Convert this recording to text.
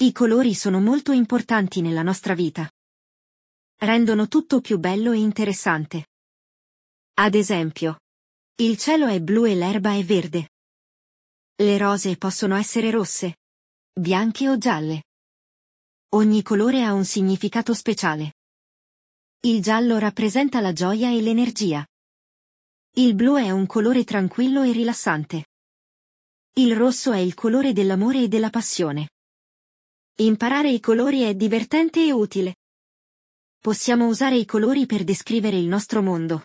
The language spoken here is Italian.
I colori sono molto importanti nella nostra vita. Rendono tutto più bello e interessante. Ad esempio, il cielo è blu e l'erba è verde. Le rose possono essere rosse, bianche o gialle. Ogni colore ha un significato speciale. Il giallo rappresenta la gioia e l'energia. Il blu è un colore tranquillo e rilassante. Il rosso è il colore dell'amore e della passione. Imparare i colori è divertente e utile. Possiamo usare i colori per descrivere il nostro mondo.